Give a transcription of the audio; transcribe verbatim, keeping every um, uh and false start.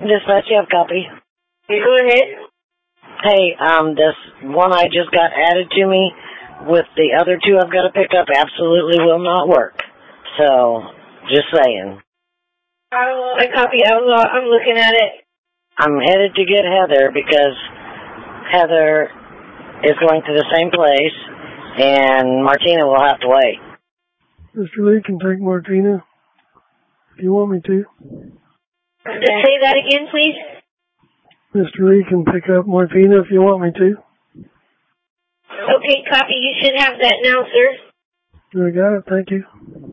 Dispatch, you have copy. You go ahead. Hey, um, this one I just got added to me with the other two I've got to pick up absolutely will not work. So, just saying. I, I copy. I was, I'm looking at it. I'm headed to get Heather because Heather is going to the same place, and Martina will have to wait. Mister Lee can take Martina if you want me to. Say that again, please. Mister Lee can pick up Martina if you want me to. Okay, copy. You should have that now, sir. I got it. Thank you.